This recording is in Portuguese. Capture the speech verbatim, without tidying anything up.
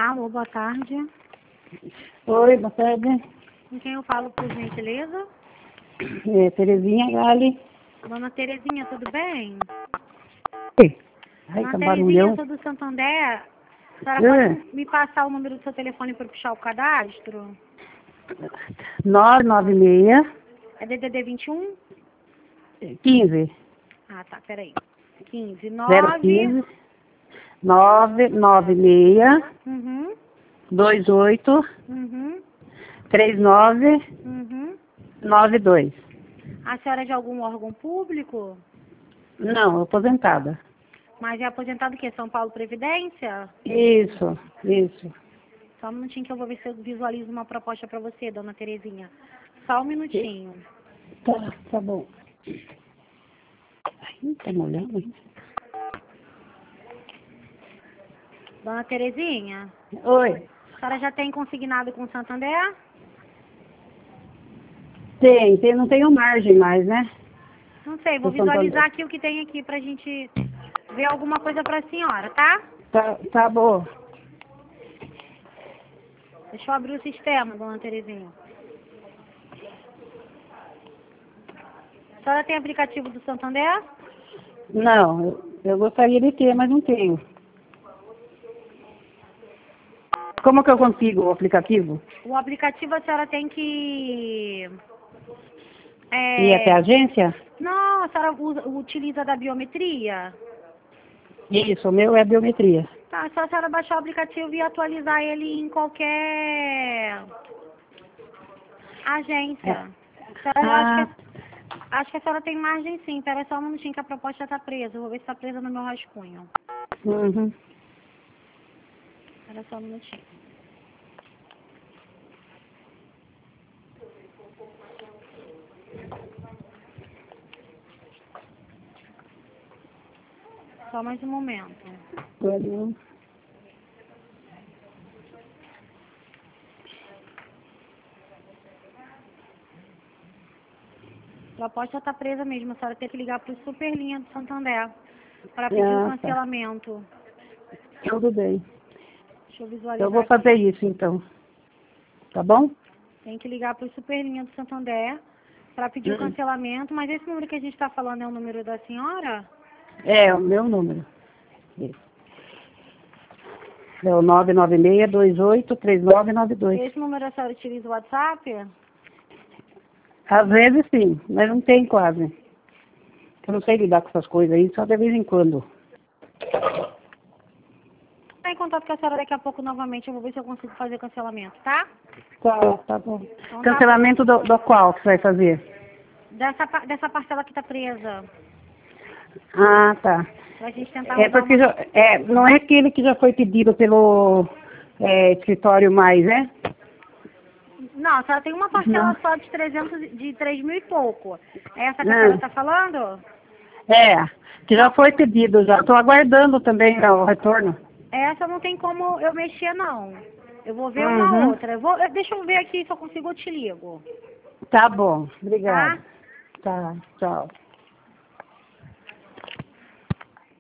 Alô, boa tarde. Oi, boa tarde. Com quem eu falo, por gentileza? É, Terezinha Gali. Dona Terezinha, tudo bem? Oi. Ai, Dona que Terezinha, eu barulhão. sou do Santander. A senhora É. pode me passar o número do seu telefone para puxar o cadastro? nove nove seis, É D D D vinte e um? quinze, Ah, tá, peraí. quinze, zero nove... quinze, nove nove seis, Uhum, dois oito, uhum, três nove uhum. nove dois. A senhora é de algum órgão público? Não, aposentada. Mas é aposentado o quê? São Paulo Previdência? Isso, isso. Só um minutinho que eu vou ver se eu visualizo uma proposta para você, dona Terezinha. Só um minutinho. Tá, tá bom. Ai, tá molhando, hein? Dona Terezinha, Oi. a senhora já tem consignado com o Santander? Tem, tem, não tenho margem mais, né? Não sei, vou Tô Santander. visualizar aqui o que tem aqui pra gente ver alguma coisa pra senhora, tá? Tá, tá bom. Deixa eu abrir o sistema, dona Terezinha. A senhora tem aplicativo do Santander? Não, eu, eu gostaria de ter, mas não tenho. Como que eu consigo o aplicativo? O aplicativo a senhora tem que... Ir até a É... agência? Não, a senhora usa, utiliza da biometria? Isso, o meu é biometria. Tá, só a senhora baixar o aplicativo e atualizar ele em qualquer É. agência. A senhora, eu acho que, Ah, acho que a senhora tem margem sim. Espera só um minutinho que a proposta está presa. Eu vou ver se está presa no meu rascunho. uhum. Espera só um minutinho. Só mais um momento. Pode. A proposta está presa mesmo. A senhora tem que ligar para o Superlinha do Santander para pedir o Ah, tá. cancelamento. Tudo bem. Deixa eu Eu visualizar vou fazer aqui. isso então. Tá bom? Tem que ligar para o Superlinha do Santander para pedir o Hum. cancelamento. Mas esse número que a gente está falando é o número da senhora? É, o meu número. Isso. É o nove nove seis, dois oito, três nove nove dois. Esse número a senhora utiliza o WhatsApp? Às vezes sim, mas não tem quase. Eu não sei lidar com essas coisas aí, só de vez em quando. Tá em contato com a senhora daqui a pouco novamente. Eu vou ver se eu consigo fazer o cancelamento, tá? Tá, tá bom. Então tá. Cancelamento do, do qual que você vai fazer? Dessa, pa- dessa parcela que tá presa. Ah, tá. Pra gente tentar É rodar porque uma... já, é, não é aquele que já foi pedido pelo é, escritório mais, né? Não, a senhora tem uma Não. parcela só de trezentos, e- de três mil e pouco. É essa que a senhora Não. tá falando? É, que já Não, foi pedido já. Estou aguardando também né, o retorno. essa não tem como eu mexer, não. Eu vou ver uma Uhum. outra. Eu vou, eu- deixa eu ver aqui se eu consigo, eu te ligo. Tá bom. Tá? Obrigada. Tá, tchau.